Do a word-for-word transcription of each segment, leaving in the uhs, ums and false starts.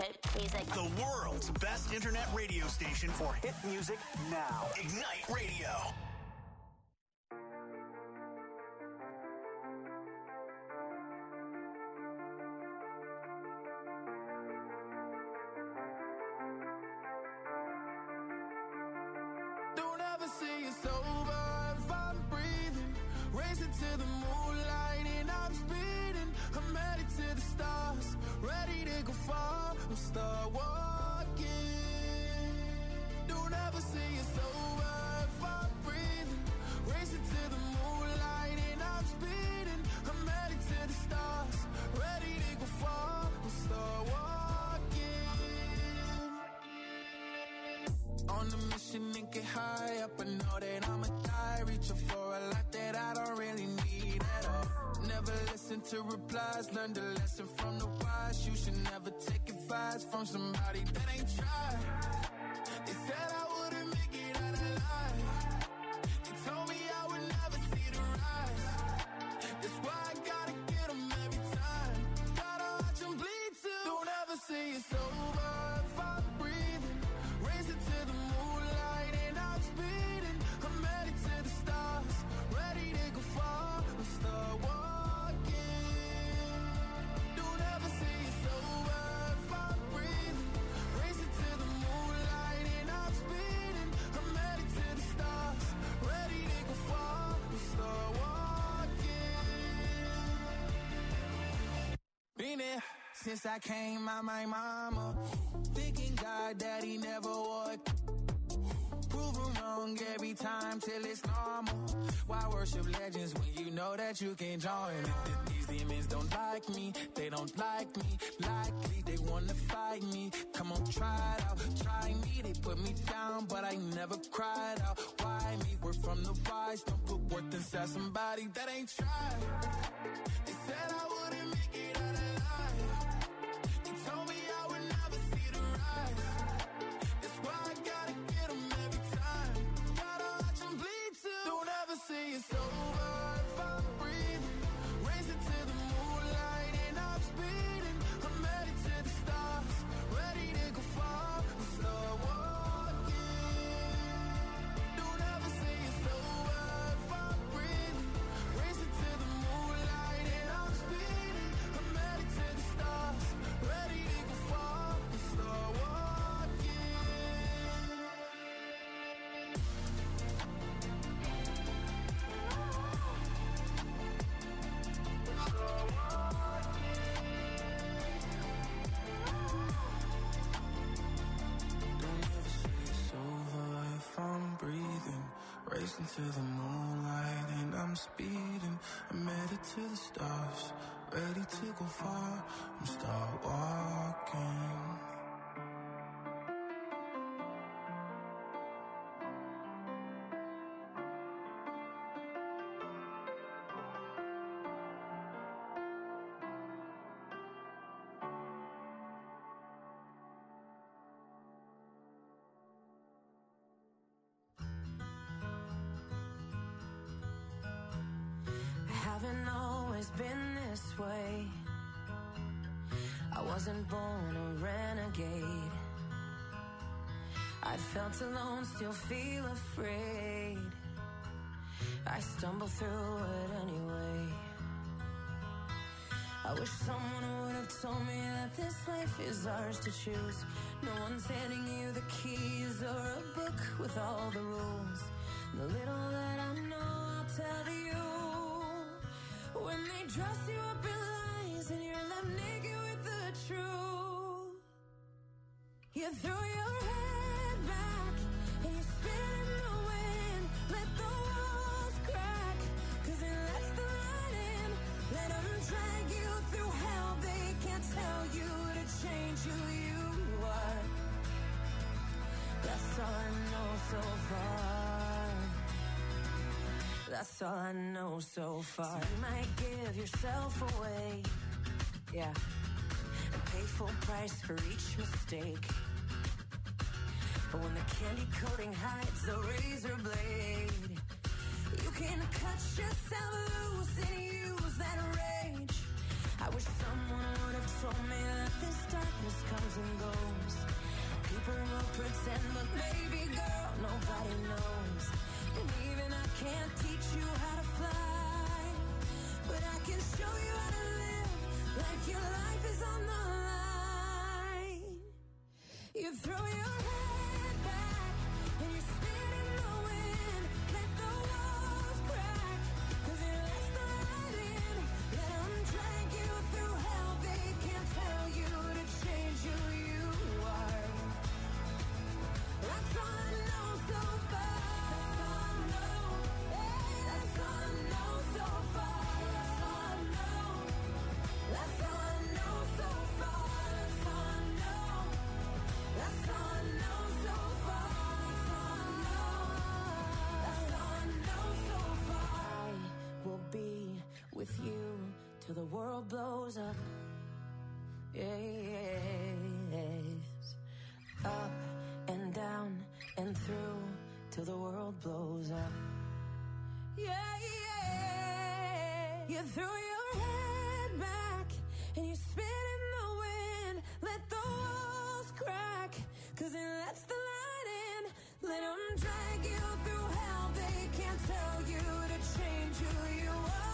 hit music. The world's best internet radio station for hit music now. Ignite Radio. Don't ever say it's over if I'm breathing. Racing to the moonlight and I'm speeding. I'm headed to the stars, ready to go far. I'm start walking. Don't ever say it's over if I'm breathing. Racing to the moonlight and I'm speeding. I'm headed to the stars, ready to go far. I'm start walking. On the mission and get high up, I know that I'ma die. Reaching for a lot that I don't really need at all. Never listen to replies, learn the lesson from the wise. You should never take advice from somebody that ain't tried. They said I wouldn't make it out alive. They told me I would never see the rise. That's why I gotta get them every time. Gotta watch them bleed too. Don't ever say it's over if I'm breathing. Racing to the moonlight and I'm speeding. I'm headed to the stars, ready to go far. I'm start walking. Don't ever say it's over if I'm breathing. Racing to the moonlight and I'm speeding. I'm headed to the stars, ready to go far. I'm start walking. Been there since I came out my mama. Thinking God that he never would. Prove him wrong every time till it's normal. Why worship legends when you know that you can join? These demons don't like me, they don't like me. Likely they wanna fight me. Come on, try it out, try me. They put me down, but I never cried out. Why me? We're from the wise. Don't put worth inside somebody that ain't tried. They said I wouldn't make it out alive. They told me I would never see the rise. That's why I gotta get them every time. Gotta watch them bleed too. Don't ever say it's over if I'm breathing. Racing to the moonlight and I'm speeding. I'm headed to the stars, ready to go far. I'm start walking. Don't ever say it's over if I'm breathing. Racing to the moonlight and I'm speeding. I'm headed to the stars, ready to go far. I'm start walking. Don't ever say it's over if I'm breathing. Racing to the moonlight and I'm speeding. I'm headed to the stars, ready to go far. I'm start walking. I haven't always been this way. I wasn't born a renegade. I felt alone, still feel afraid. I stumble through it anyway. I wish someone would have told me that this life is ours to choose. No one's handing you the keys or a book with all the rules. The little that I know, I'll tell to you. When they dress you up in lies and you're left naked with the truth, you throw your head back and you spin in the wind. Let the walls crack, cause it lets the light in. Let them drag you through hell. They can't tell you to change who you are. That's all I know so far. That's all I know so far. So you might give yourself away, yeah, and pay full price for each mistake. But when the candy coating hides the razor blade, you can cut yourself loose and use that rage. I wish someone would have told me that this darkness comes and can't teach you how to fly, but I can show you how to live like your life is on the line. You throw your head back and you spin in the wind. Let the walls crack, 'cause it lets the light in. Let them drag you through hell. They can't tell you to change who you are. That's all I know so far. That's all I know. Hey, that's all I know so far. That's all I know. That's all I know so far. That's all I know. That's all I know so far. That's all I know. That's all I know so far. I will be with you till the world blows up. Yes. Up and down and through till the world blows up. Yeah, yeah. You throw your head back and you spin in the wind. Let the walls crack, 'cause it lets the light in. Let them drag you through hell. They can't tell you to change who you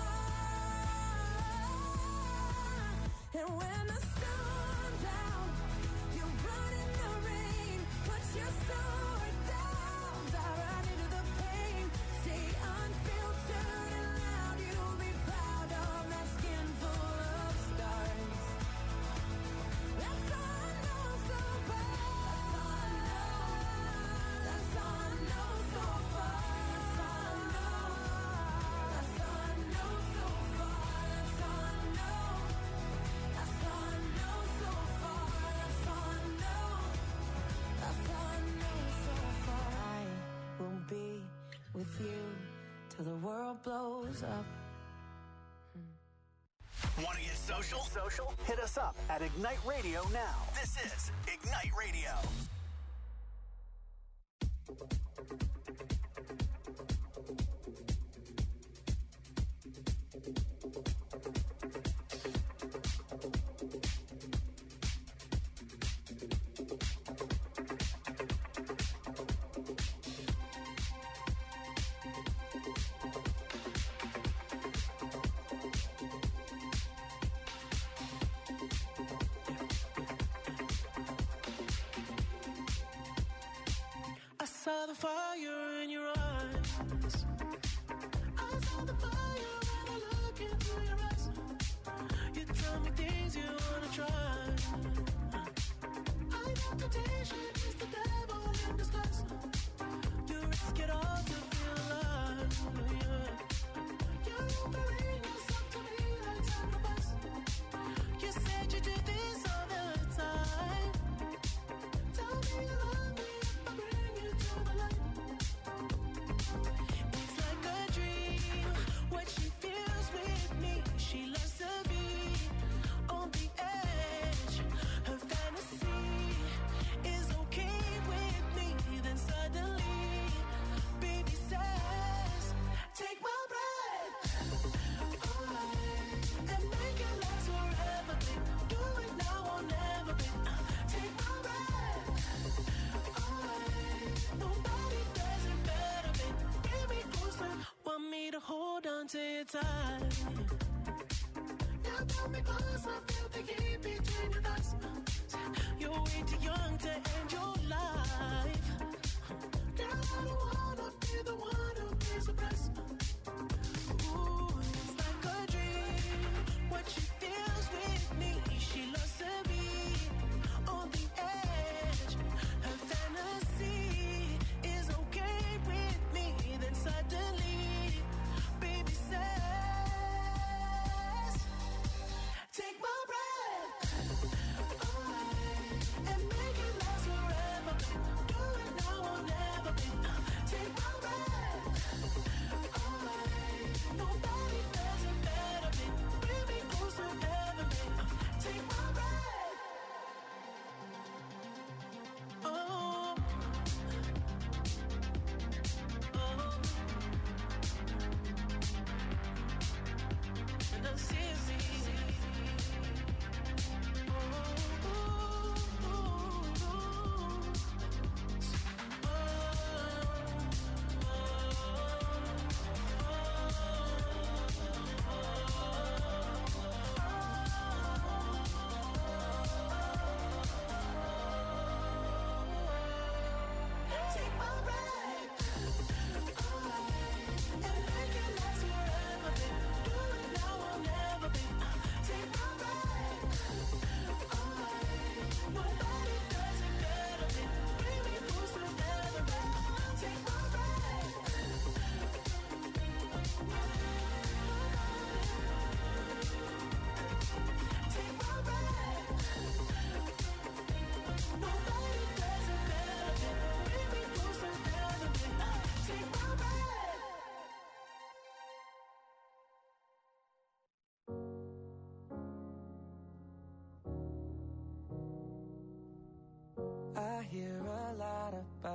are. And when the sun's out, you run in the rain. Put your sword down, dive right into the pain. Stay unfiltered and loud. You'll be proud of that skin full of scars. That's all I know so far. That's all I know. That's all I know so far. That's all I know. That's all I know so far. That's all I know. That's all I know so far. That's all I know. That's all I know so far. I will be with you till the world blows up. Want to get social? Social? Hit us up at Ignite Radio now. This is Ignite Radio. I saw the fire in your eyes. I saw the fire when I look into your eyes. You tell me things you wanna try. I know temptation is the devil in disguise. You risk it all to feel alive. Yeah. You're offering yourself to me like sacrifice. You said you do this all the time. Tell me you love me if I bring you to the light. It's like a dream, what she feels with me. She loves to be on the edge. Her fantasy is okay with me. Then suddenly, baby says, take my breath away and make it last forever, babe. Do it now or never, babe. Take my breath away. Nobody does it better, babe. Bring me closer. Want me to hold on to your tight. Yeah, pull me closer. Feel the heat between your thighs. You're way too young to end your life. Girl, I don't wanna be the one who pays the price. Ooh, it's like a dream. What she feels with me. She loves to be on the edge. Her fantasy is okay with me. Then suddenly, baby says, take my breath away and make it last forever.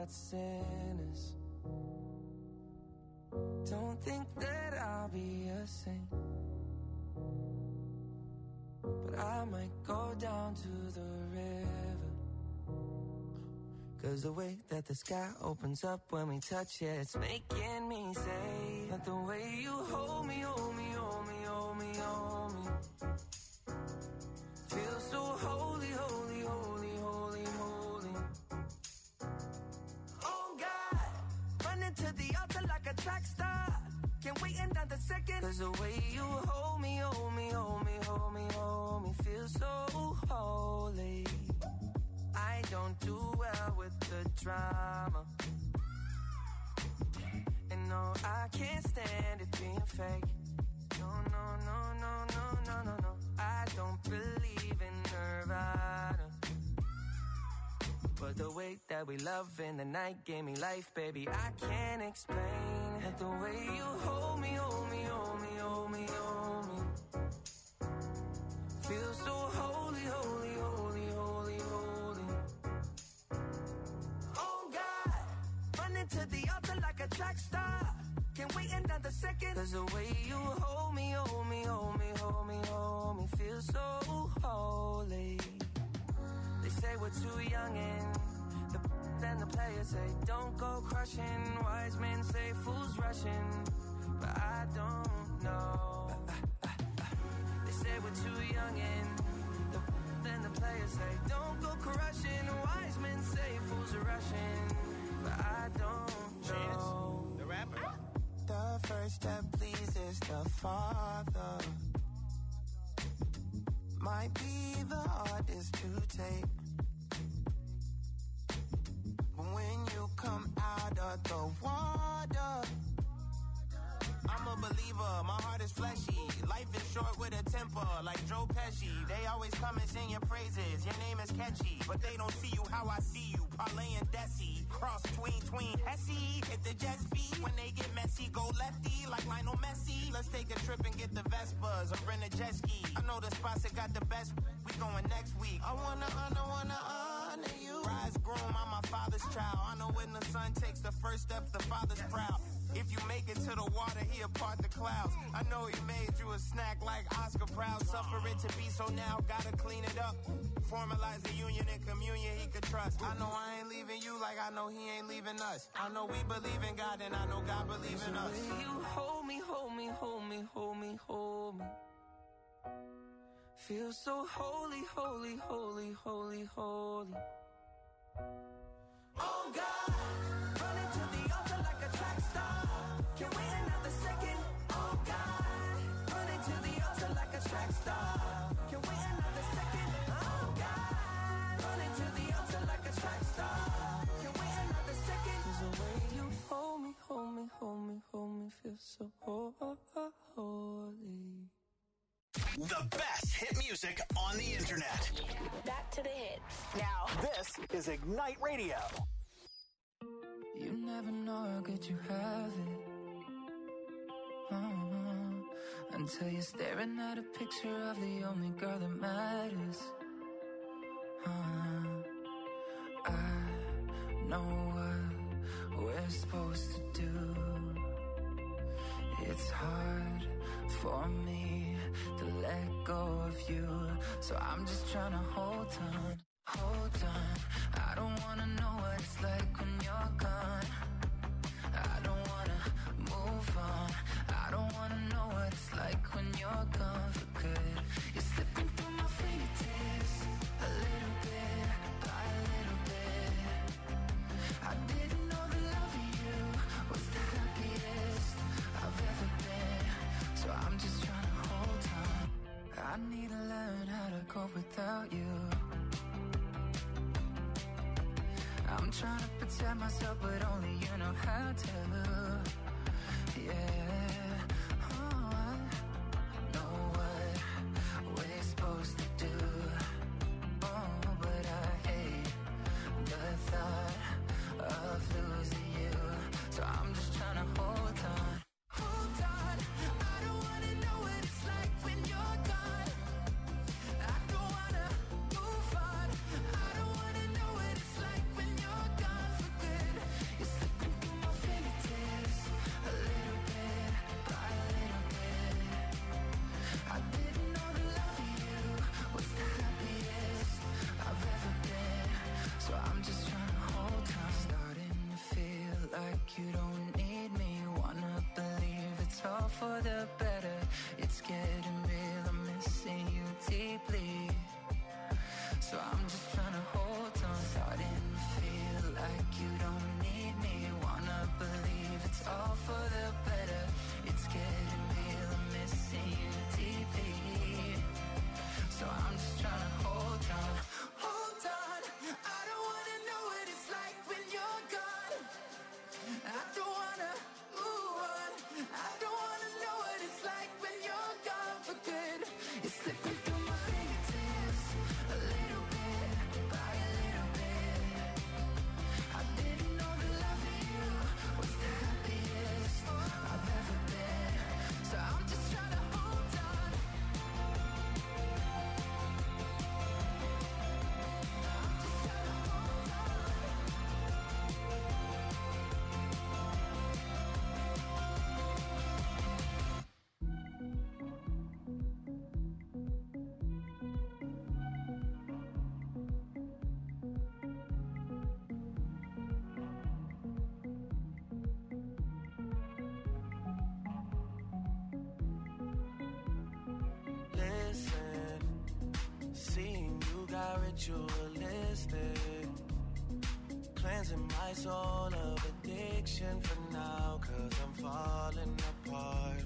not sinners. Don't think that I'll be a saint, but I might go down to the river. Cause the way that the sky opens up when we touch it, it's making me say that the way you hold me, hold me, hold me, hold me, hold me, feel so holy, holy, holy, holy, holy. Oh God, running to the altar like a track star. Can't wait another second. Cause the way you hold me, hold me, hold me, hold me, hold me, feel so holy. I don't do well with the drama, and no, I can't stand it being fake. No, no, no, no, no, no, no, no. I don't believe in Nirvana, but the way that we love in the night gave me life, baby. I can't explain that the way you hold me, hold me, hold me, hold me, hold me, feel so holy, holy, holy, holy, holy. Oh God, running to the altar like a track star. Can't wait another second. Cause the way you hold me, hold me, hold me, hold me, hold me, feel so holy. They say we're too young and the then the players say don't go crushing. Wise men say fools rushing, but I don't know. They say we're too young and the then the players say don't go crushing. Wise men say fools are rushing, but I don't know. Chance, the rapper. The first step pleases the Father. Might be the hardest to take, but when you come out of the water, I'm a believer, my heart is fleshy. Life is short with a temper, like Joe Pesci. They always come and sing your praises, your name is catchy, but they don't see you how I see you. Parlay and Desi, cross tween, tween, Hesse. Hit the jet speed, when they get messy, go lefty, like Lionel Messi. Let's take a trip and get the Vespas, or rent a jet ski. I know the spots that got the best, we going next week. I wanna honor, wanna honor you. Rise groom, I'm my father's child. I know when the son takes the first step, the father's proud. If you make it to the water, he'll part the clouds. I know he made you a snack like Oscar Proud. Suffer it to be, so now gotta clean it up. Formalize the union and communion he could trust. I know I ain't leaving you like I know he ain't leaving us. I know we believe in God and I know God believes in us. You hold me, hold me, hold me, hold me, hold me. Feel so holy, holy, holy, holy, holy. Oh God, running to the altar like a track star. Can't wait another second. Oh God, running to the altar like a track star. Can't wait another second. Oh God, running to the altar like a track star. Can't wait another second. 'Cause the way you hold me, hold me, hold me, hold me, feel so holy. The best hit music on the internet. Back to the hits. Now, this is Ignite Radio. You never know how good you have it, uh-huh, until you're staring at a picture of the only girl that matters. uh, I know what we're supposed to do. It's hard for me to let go of you, so I'm just trying to hold on, hold on. I don't wanna know what it's like when you're gone. I don't wanna move on. I don't wanna know what it's like when you're gone for good. You're slipping through my fingertips, a little bit by a little bit. I didn't know the love of you was the happiest I've ever been, so I'm just trying to hold on. I need to learn how to cope without you. I'm trying to protect myself, but only you know how to. Yeah, oh, I know what we're supposed to do. Oh, but I hate the thought of losing you, so I'm just trying to hold on. Hold on, I don't wanna know what it's like when you're gone. I don't wanna move on. I don't wanna know what it's like when you're gone for good. slipping through my fingertips, a little bit by a little bit. I didn't know that loving you was the happiest I've ever been. So I'm just trying to hold on. I'm just trying to hold on. Listen, seeing you got ritualistic, cleansing my soul of addiction for now, cause I'm falling apart.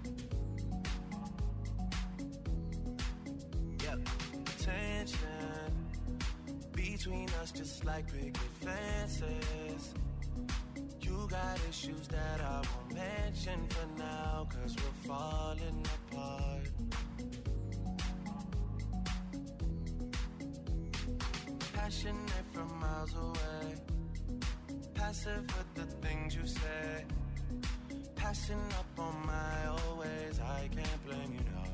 Yep, tension between us just like picket fences. You got issues that I won't mention for now, cause we're falling apart. Passionate from miles away, passive with the things you say, passing up on my old ways. I can't blame you, no,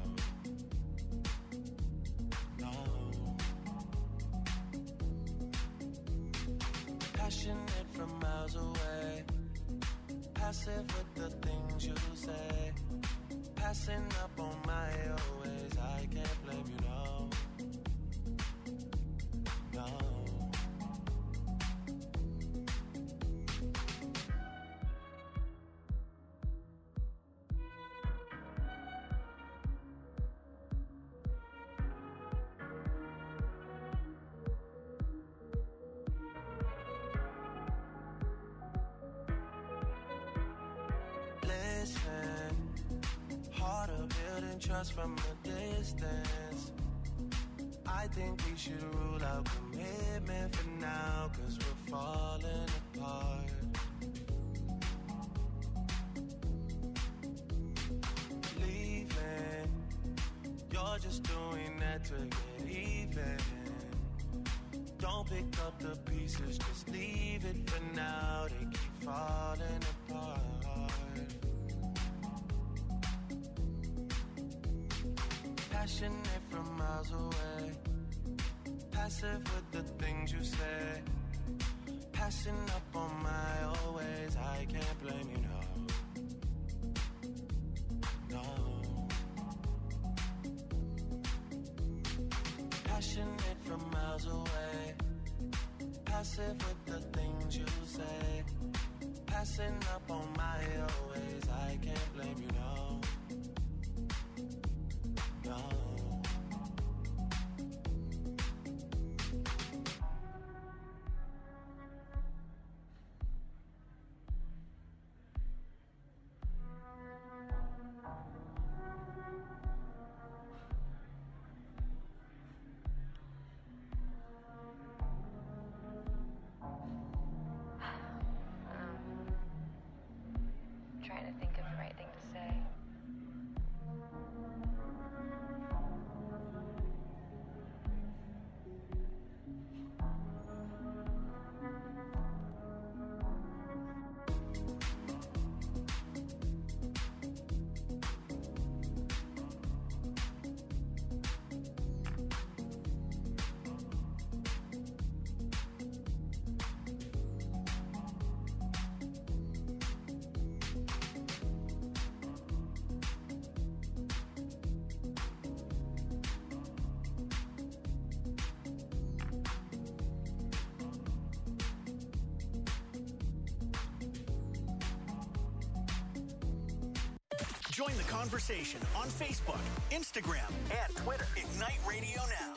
no. Passionate from miles away, passive with the things you say, passing up on my old ways. I can't blame you, no, no. Listen, harder building trust from a distance. I think we should rule out commitment for now, cause we're falling apart. Leaving, you're just doing that to get even. Don't pick up the pieces, just leave it for now. They keep falling apart. Passionate from miles away, passive with the things you say, passing up on my old ways. I can't blame you, no, no. Passionate from miles away, passive with the things you say, passing up on my old ways. I can't blame you, no, no. Trying to think of the right thing to say. Join the conversation on Facebook, Instagram, and Twitter. Ignite Radio Now.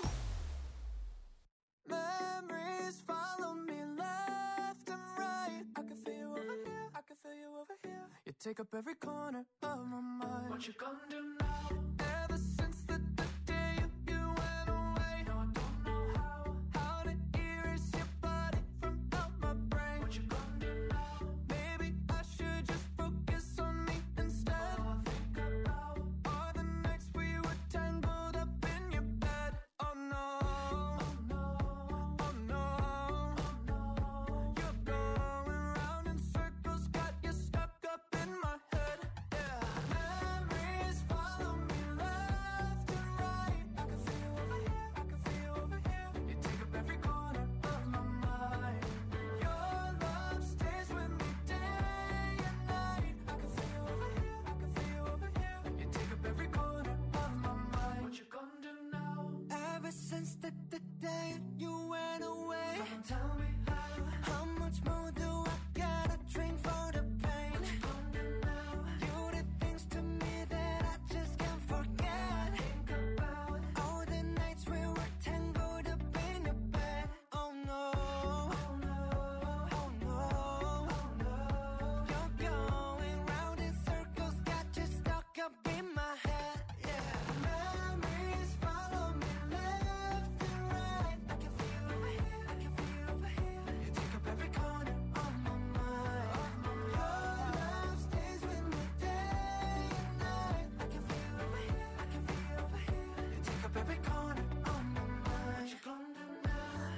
Memories follow me left and right. I can feel you over here, I can feel you over here. You take up every corner of my mind. What you gonna do now? Ever since the, the day you, you went away, no, I don't know how, how to erase your body from out my brain. What you gonna do now? Maybe I should just focus on me instead. All I think about are the nights we were tangled up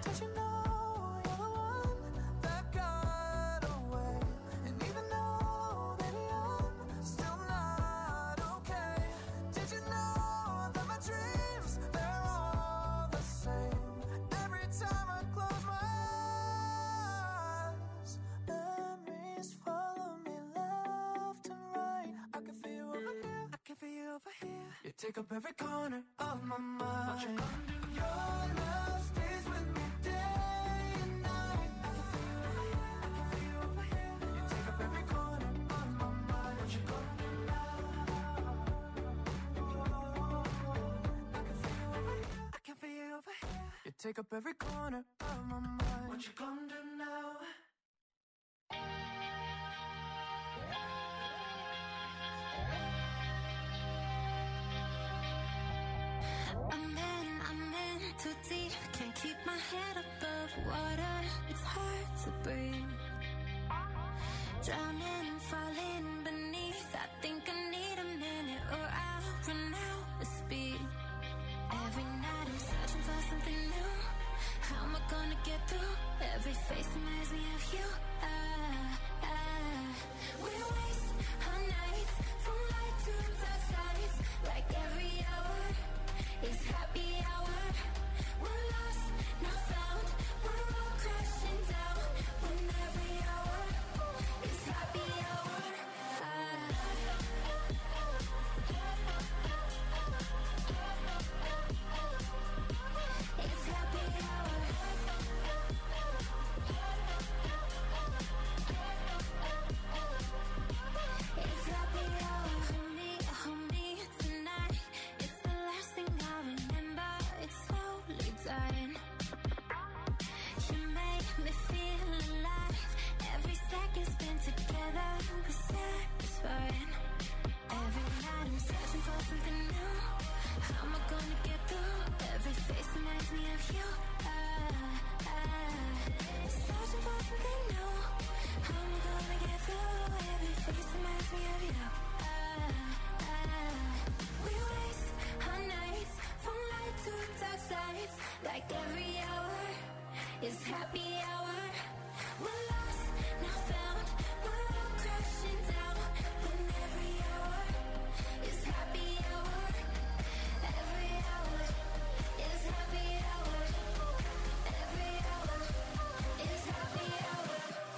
Said you know you're the one that got away. And even though, baby, I'm still not okay. Did you know that my dreams, they're all the same? Every time I close my eyes, memories follow me left and right. I can feel you over here, I can feel you over here. You take up every corner of my mind. What you gonna do? Your love stays with me day and night. I can feel you over here, I can feel you over here. You take up every corner of my mind. What you gonna do now? I can feel you over here, I can feel you over here. You take up every corner of my mind. What you gonna do now? I'm in, I'm in too deep. Can't keep my head above water. It's hard to breathe. Drowning, falling beneath. I think I need a minute or I'll run out of speed. Every night I'm searching for something new. How am I gonna get through? Every face reminds me of you. Ah, ah. We waste our nights from light to dark sides. Like every hour is happy hour. We're lost, not found. We're all crashing down. When every hour is happy hour. It's happy hour. It's happy hour. Hold me, hold me tonight. It's the last thing I remember. It's slowly dying. You make me feel alive. Every second spent together was satisfying. Every night I'm searching for something new. How am I gonna get through? Every face reminds me of you. Ah, ah. Searching for something new. How am I gonna get through? Every face reminds me of you. Ah, ah. We waste our nights from light to dark sides. Like every hour is happy hour. We're lost, not found. We're all crashing down. When every hour is happy hour. Every hour is happy hour. Every hour is happy hour.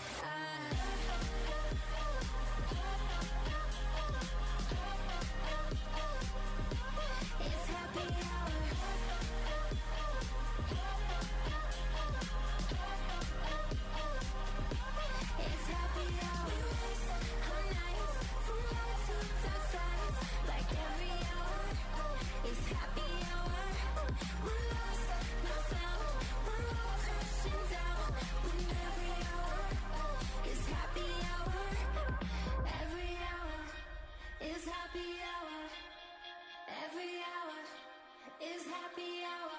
It's happy hour. It's happy hour. Our nights from light to dark sides. Like every hour is happy hour. We're lost, not found. We're all crashing down. When every hour is happy hour. Every hour is happy hour. Every hour is happy hour.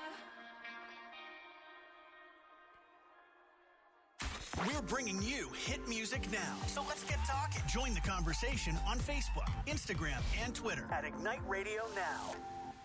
We're bringing you hit music now. So let's get talking. Join the conversation on Facebook, Instagram, and Twitter at Ignite Radio Now.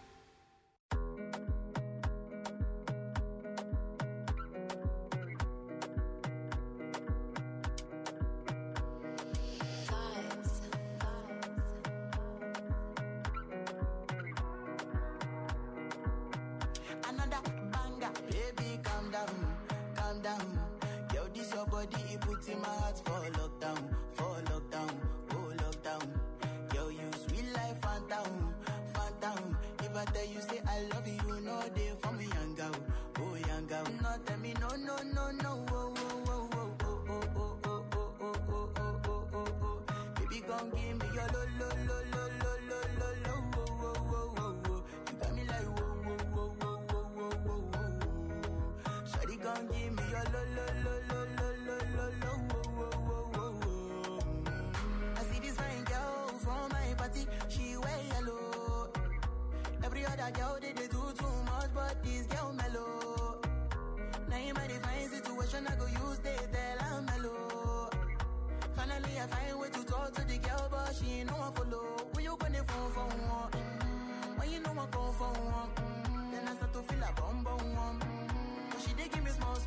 Another banger, baby, calm down, calm down. Yo, this your body, it puts in my heart for lockdown, for lockdown, oh lockdown. Yo, you sweet life, phantom, phantom. If I tell you say I love you, no day for me, young girl, oh young girl. No tell me no, no, no, no, oh, oh, oh, oh, oh, oh, oh, oh, oh, oh, oh, oh, oh, oh. Baby, gon' give me your lo, lo, lo, lo, lo, lo, lo, lo, oh, oh, oh, oh, oh. You got me like whoa, whoa, whoa, whoa, whoa, whoa, whoa, whoa. Shawty gon' give me your lo, lo, lo, lo, lo, lo, lo, lo, whoa, whoa, whoa, whoa. I see this fine girl from my party, she wear yellow. Every other girl they, they do too much, but this girl mellow. Now in my divine situation, I go use they tell I'm mellow. Finally, I find way to talk to the girl, but she ain't no one follow. When you gonna phone for one? Mm-hmm. When you know I come for one? Mm-hmm. Then I start to feel a bum bum one. Mm-hmm. But she dey give me small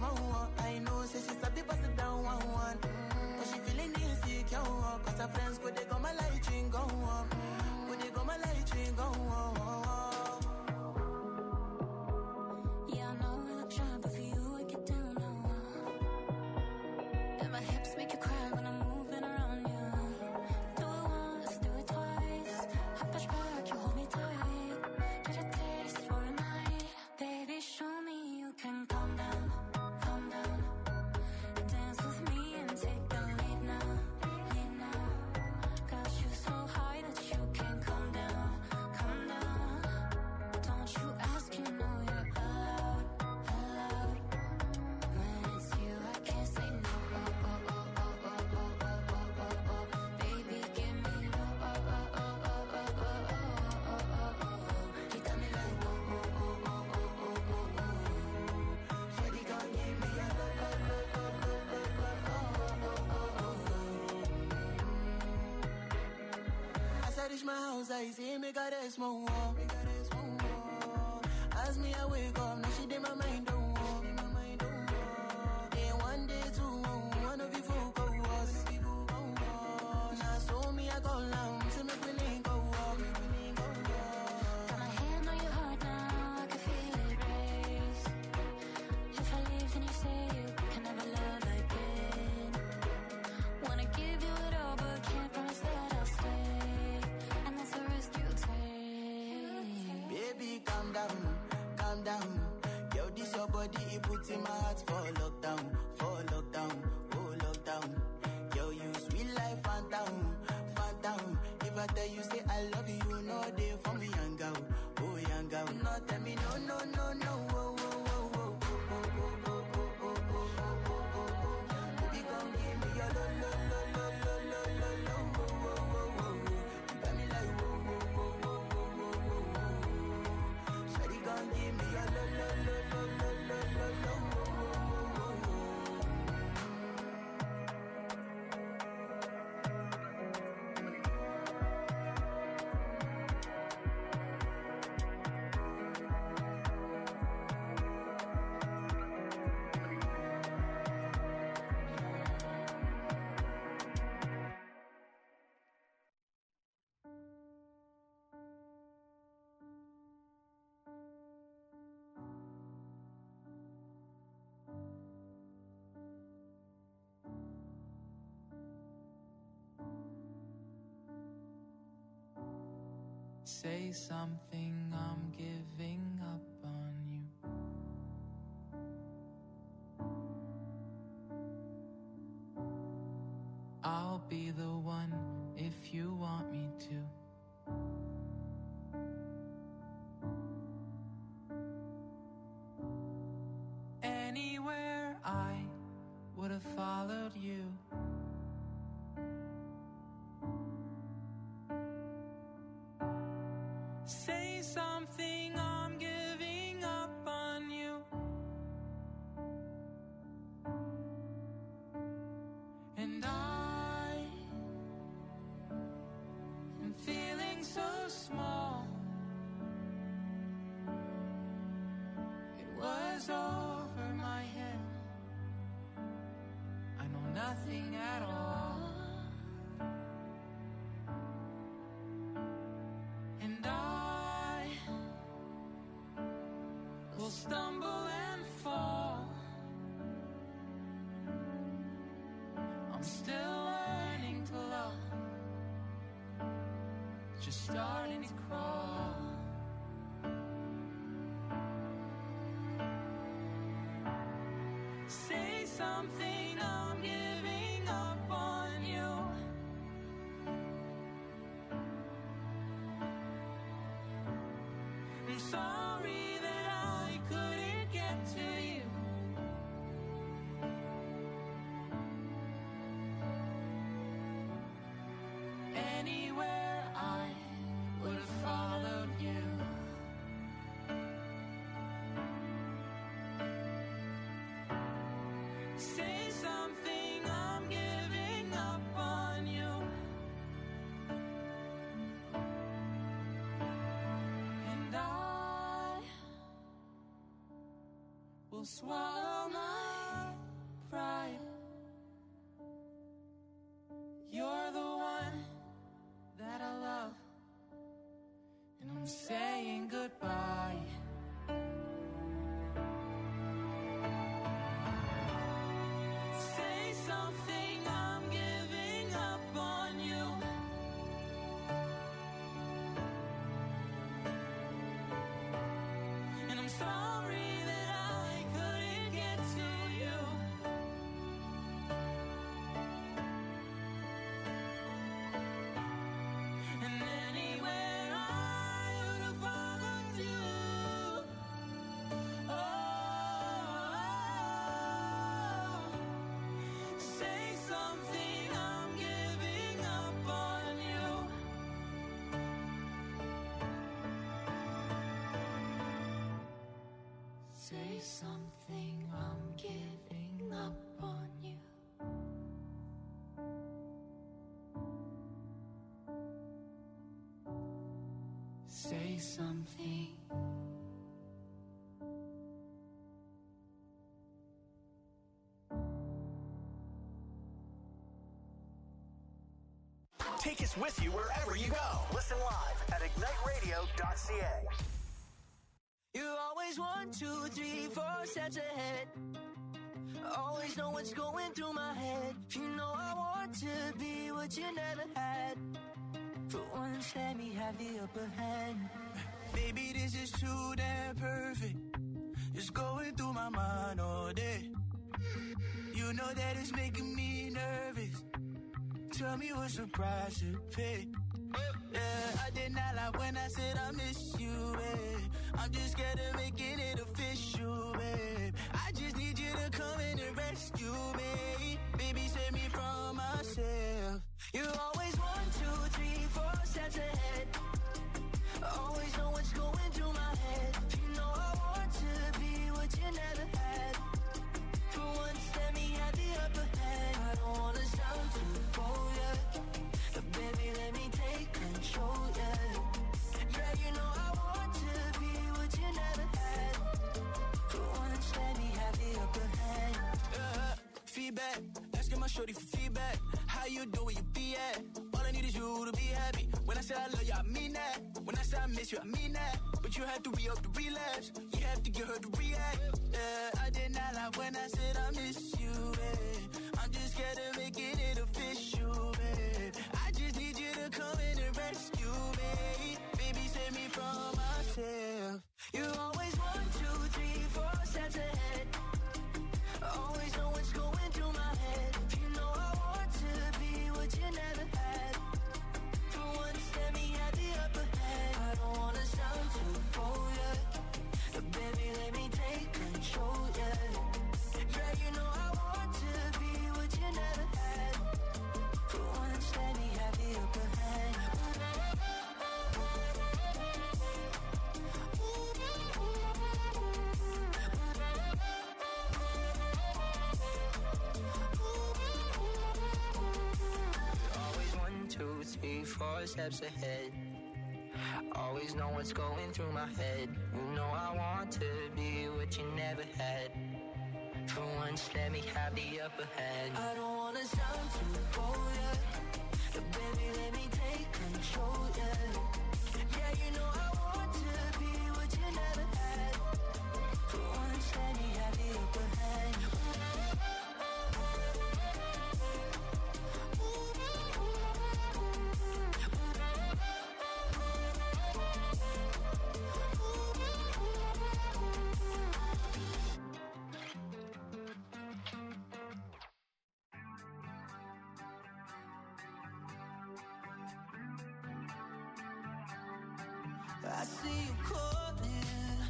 like, say, make her rest more. Make her rest more. As me, I wake up, now she did my mind, don't walk. Then one day, two, one of you folk go us. Now, so me, I go down, to make me link go walk. Got my hand on your heart now, I can feel it race. If I leave, then you say you can never love again. Wanna give you it all, but can't promise that I'll stay. And that's the risk you take. Baby, calm down, calm down. Yo, this your body, it puts in my heart for lockdown, for lockdown, oh lockdown. Yo, you sweet life, phantom, phantom. If I tell you, say I love you, you know they for me, young girl, oh young girl. No, tell me, no, no, no, no, oh, oh, oh, oh, oh, oh, oh, oh, oh, oh, oh, oh, oh, oh. Baby, come give me your lo, lo, lo, lo, lo, lo, lo, lo, oh, oh, oh, oh, oh. You got me like, oh, oh, oh, oh, oh, oh, oh, oh. Shawty, come give me your lo, lo, lo, lo, lo, lo, lo, lo, oh, oh, oh, oh, oh. Say something, I'm giving up on you. I'll be the one if you want me to. Anywhere I would have followed you. Say something, I'm giving up on you. And I am feeling so small. It was over my head. I know nothing at all. And I will stumble and fall. I'm still learning to love, just starting to crawl. Say something, I'm giving up on you. I'm sorry that I couldn't get to you. Anywhere I would have followed you. Say something, I'm giving up on you. And I will swallow my pride. You're the one that I love, and I'm saying goodbye. Say something, I'm giving up on you. And I'm sorry that I couldn't get to you. And anywhere I would have followed you. Oh, say something, I'm giving up on you. Say something, I'm giving up on you. say something. Take us with you wherever you go. Listen live at ignite radio dot c a. You always one, two, three, four steps ahead. Always know what's going through my head. You know I want to be what you never had. For once, let me have the upper hand. Baby, this is too damn perfect. It's going through my mind all day. You know that it's making me nervous. Tell me what's the price to pay. Yeah, I did not lie when I said I miss you, babe. I'm just scared of making it official, babe. I just need you to come in and rescue me. Baby, save me from myself. You always one, two, three, four steps ahead. Always know what's going through my head. You know I want to be what you never had. For once, let me have the upper hand. I don't wanna sound too bold, yeah. But baby, let me take control, yeah. Yeah, you know I want to be what you never had. For once, let me have the upper hand. Uh, feedback, asking my shorty for feedback. How you doing, you be at? All I need is you to be happy. When I say I love you, I mean that. When I say I miss you, I mean that. But you have to re-up the relapse. You have to get her to react. Yeah, I did not lie when I said I miss you, babe. I'm just scared of making it official, babe. I just need you to come in and rescue me. Baby, save me from myself. You always one, two, three, four steps ahead. Always know what's going through my head. You know I want to be what you never had. For once, let me have the upper hand. I don't wanna sound too bold, yeah. But baby, let me take control, yeah. Yeah, you know I want to be what you never had. For once, let me have the upper hand. Always one, two, three, four steps ahead. Always know what's going through my head. You know I want to be what you never had. For once, let me have the upper hand. I don't wanna sound too bold, yeah. But baby, let me take control, yeah. Yeah, you know I want to be what you never had. For once, let me have the upper hand. I see you calling.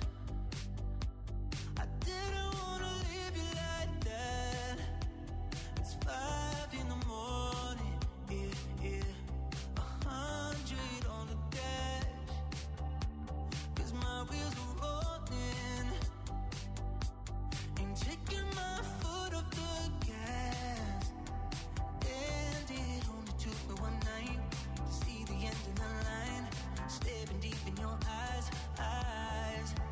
I didn't wanna leave you like that. It's five in the morning, yeah, yeah. A hundred on the dash. Cause my wheels are rolling. Ain't taking my foot off the gas. And it only took me one night to see the end of the line. Staring deep in your eyes, eyes.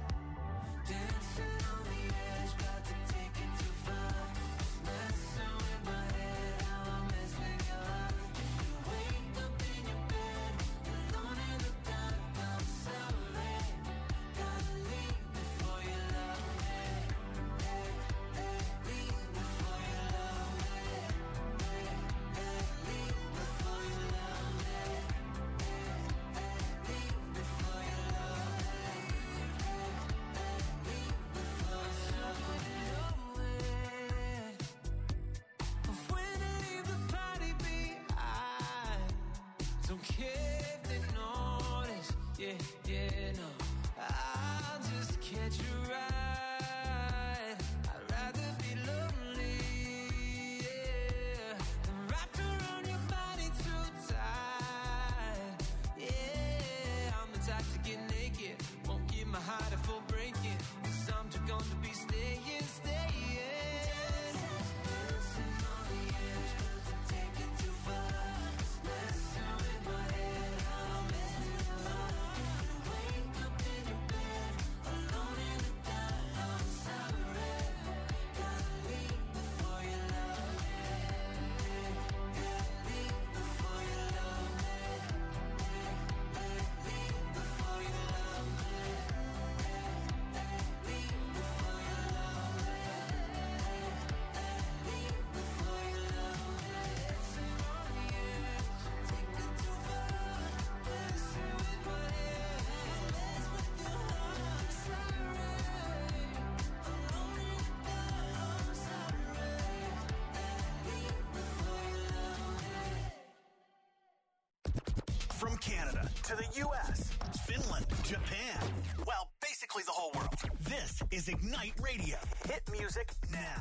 From Canada to the U S, Finland, Japan, well, basically the whole world. This is Ignite Radio. Hit music now.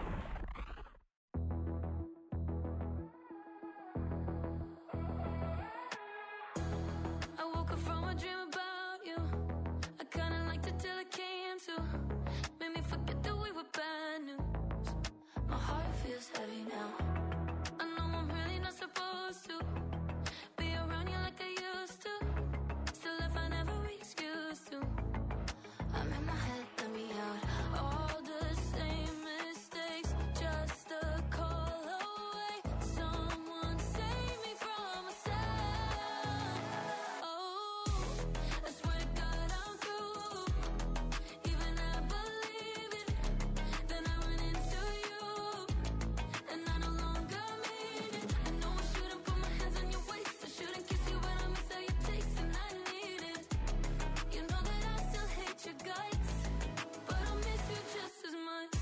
I woke up from a dream about you. I kinda liked it till it came to. Made me forget that we were bad news. My heart feels heavy now. I know I'm really not supposed to be around you like I used to. Still if I never excuse to. I'm in my head, let me out. All the same mistakes, just a call away. Someone save me from myself. Oh, I swear to God I'm through. Even I believe it. Then I went into you, and I no longer mean it. I know I shouldn't put my hands on your waist. I shouldn't kiss you, but I miss how you taste, and I need it. You know that I still hate your guts, but I miss you just as much.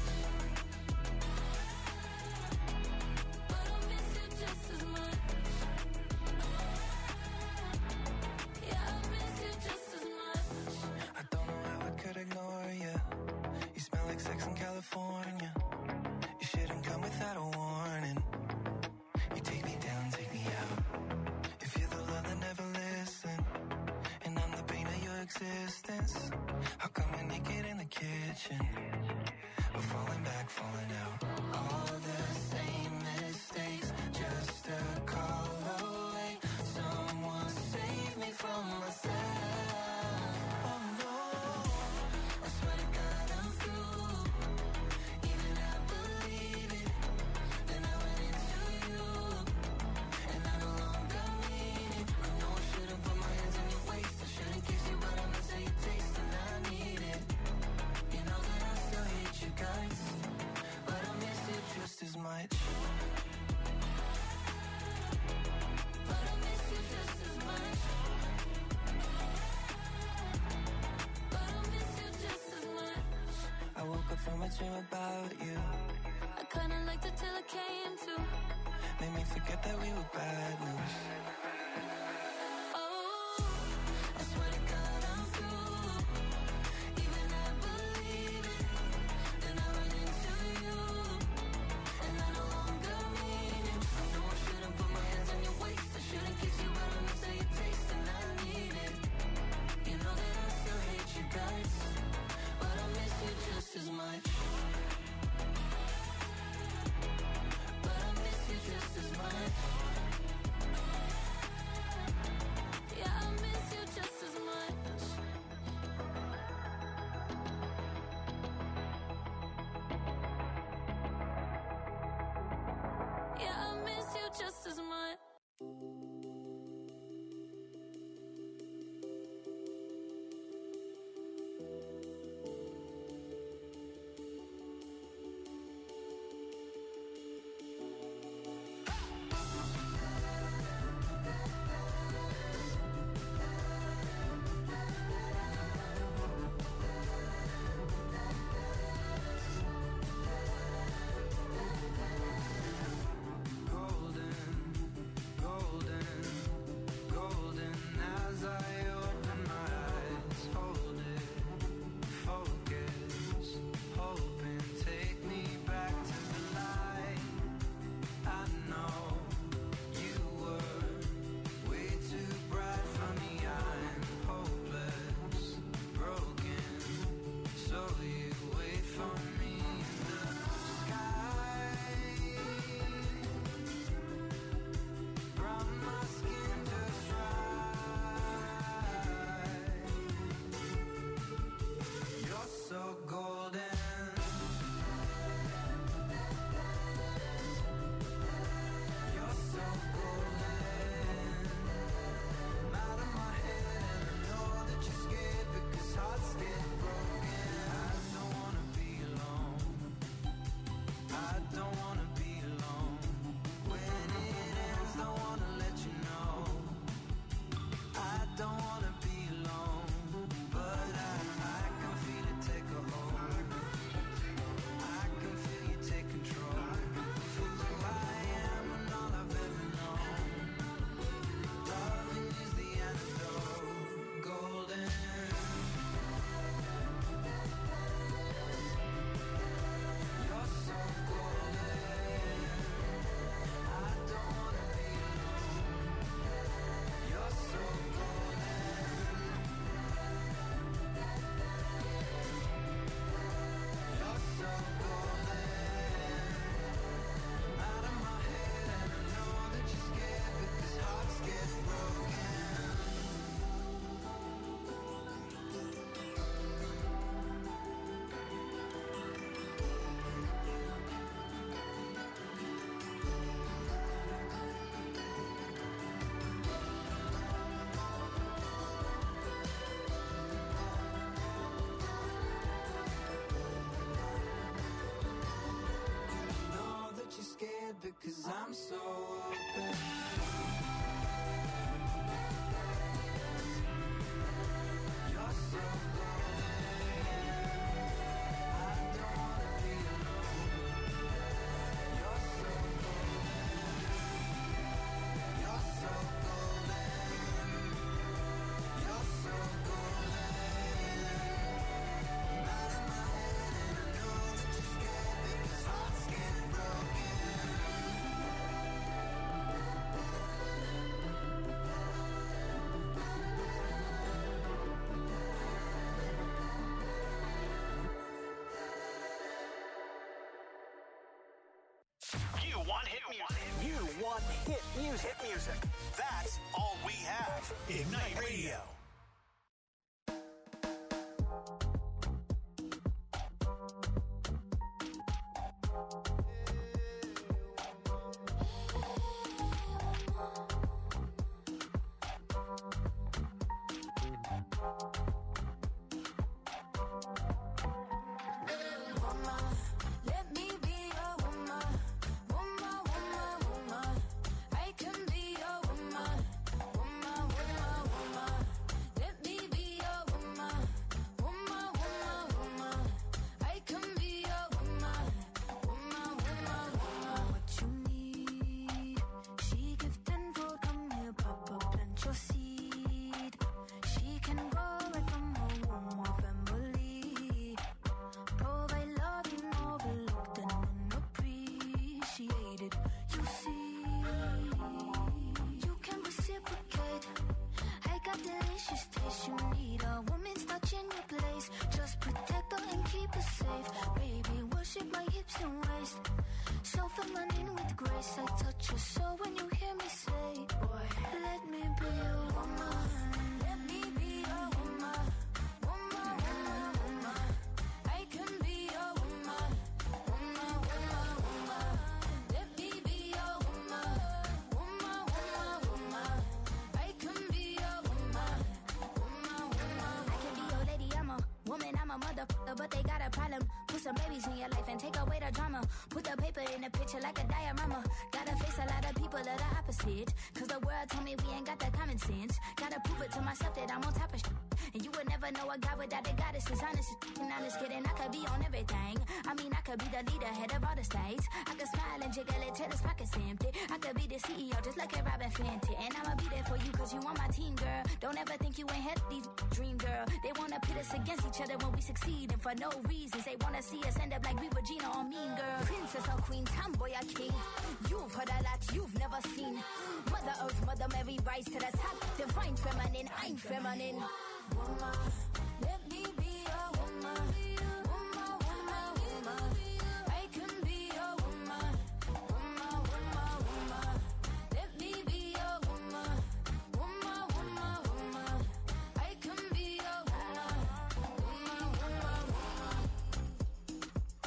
But I miss you just as much. Yeah, I miss you just as much. I don't know how I could ignore you. You smell like sex in California. You shouldn't come without a warning. You take me down, take me out. If you're the love that never listen, and I'm the pain of your existence, how come you're naked in the kitchen? We're falling back, falling out. All the same mistakes, just a call away. Someone save me from myself. Oh no, I swear to God I'm through. Even I believe it. Then I went into you, and I no longer mean it. I know I shouldn't put my hands on your waist. I shouldn't kiss you, but I miss how you taste, and I need it. You know that I still hate you guys, but I miss you just as much. But I miss you just as much. But I miss you just as much. I woke up from a dream about you. I kinda liked it till it came to. Made me forget that we were bad news. Oh, I swear to God I'm through. Even I believe it. Then I went into you, and I no longer mean it. I know I shouldn't put my hands on your waist. I shouldn't kiss you, but I miss how you taste, and I need it. You know that I still hate you guys, but I miss you just as much. because I'm so open. You're so golden. I don't wanna be alone. You're so golden. You're so golden. You're so golden. I'm out of my head and I know that you're scared because hearts get broken. You want hit music. You want hit music. Hit music. That's all we have. Ignite Radio. Woman, let me be your woman. Woman, woman, woman. I can be your woman. Woman, woman, woman. Let me be your woman. Woman, woman, woman. I can be your woman. Woman, woman, woman. What you need, she give tenfold. Come here, Papa, plant your seed. She can grow right from her womb or family. Provide love you overlooked and unappreciated. You see, you can reciprocate. I got delicious taste. You need a woman's touch in your place. Just protect her and keep her safe. Baby, worship my hips and waist. So feminine with grace. I touch your soul when you hear me say, boy, let me be your woman. Let me be your woman. Woman, woman, woman. I can be your woman. Woman, woman, woman. Let me be your woman. Woman, woman, woman. I can be your woman. Woman, woman. I can be your lady. I'm a woman. I'm a motherfucker, but they got a problem. Put some babies in your life and take away the drama. Put the paper in the picture like a diorama. Gotta face a lot of people that are opposite. Cause the world told me we ain't got the common sense. Gotta prove it to myself that I'm on top of shit. And you would never know a guy without a goddess is honest. And honest kidding, I could be on everything. I mean, I could be the leader, head of all the states. I could smile and jiggle it till his pockets empty. I could be the C E O just like a Robin Fenty. And I'ma be there for you cause you on my team, girl. Don't ever think you ain't had these dream, girl. They wanna pit us against each other when we succeed. And for no reasons, they wanna see us end up like we Regina or Mean Girl. Princess or queen, tomboy or king. You've heard a lot you've never seen. Mother Earth, Mother Mary, rise to the top. Divine feminine, I'm feminine. Woman, let me be your woman. Woman, woman, woman. I can be your woman. Woman, woman, woman. Let me be your woman. Woman, woman, woman. I can be your woman. Woman, woman, woman.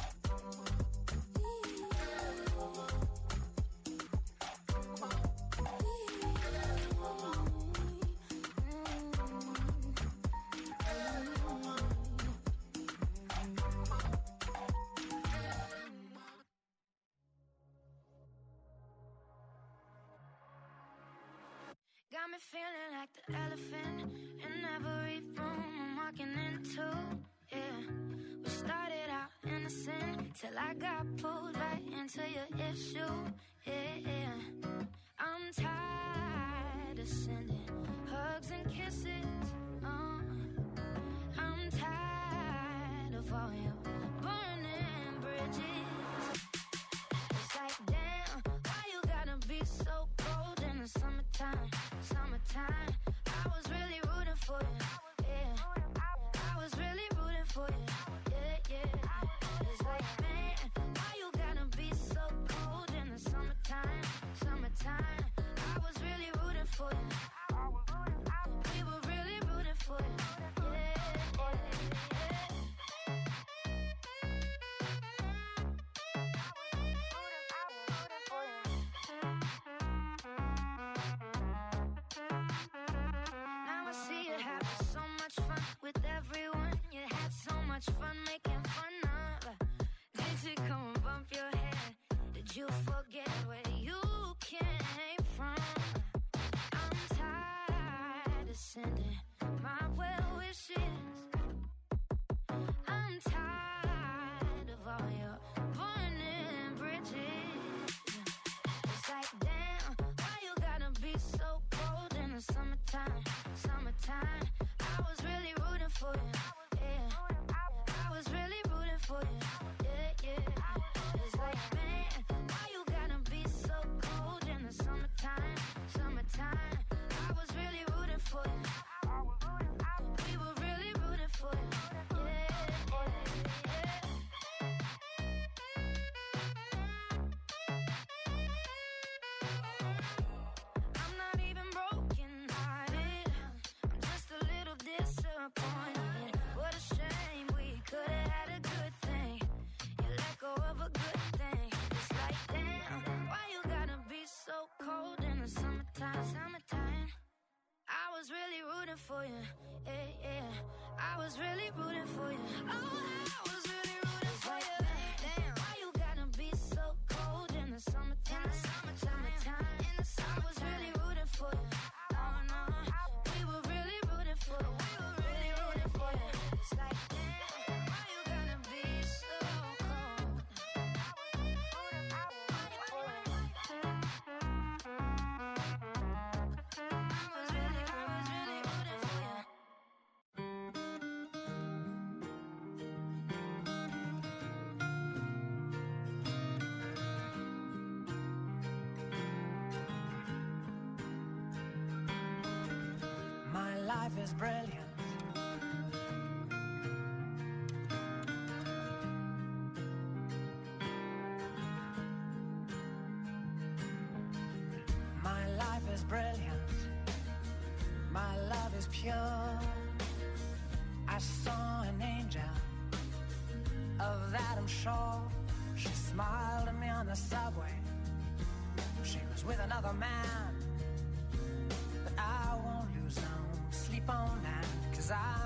Got me feeling like the elephant in every room I'm walking into. Yeah, we started out innocent till I got pulled right into your issue. Yeah, yeah. I'm tired of sending hugs and kisses. Uh, I'm tired of all your burning bridges. It's like, damn, why you gotta be so cold in the summertime? Summertime, I was really rooting for you. Yeah, I was really rooting for you. Yeah, yeah. It's like, man, why you gotta be so cold in the summertime? Summertime, I was really rooting for you. We were really rooting for you. Yeah, yeah, yeah. Now I see you having so much fun with everyone. You had so much fun making fun of. Did you come and bump your head? Did you forget what I'm tired of all your burning bridges. It's like, damn, why you gotta be so cold in the summertime? Summertime, I was really rooting for you. Yeah, I was really rooting for you. Yeah, yeah. It's like, man, why you gotta be so cold in the summertime? Summertime, I was really rooting for you. We were really rooting for you. Yeah, yeah, yeah. I'm not even broken hearted. I'm just a little disappointed. What a shame, we could have had a good thing. You let go of a good thing. It's like, damn, why you gotta be so cold in the summertime? Summertime, I was really rooting for you. Yeah, yeah, I was really rooting for you. Oh, I was really rooting for you. Damn, why you gotta be so cold in the summertime? Summertime, in the summer, I was really rooting for you. Oh no, we were really rooting for you. We were really rooting for you. It's like, damn, why you gotta be so cold? I was really, I was really rooting for you. My life is brilliant. My life is brilliant. My love is pure. I saw an angel, of that I'm sure. She smiled at me on the subway. She was with another man, but I won't lose no sleep on that, 'cause I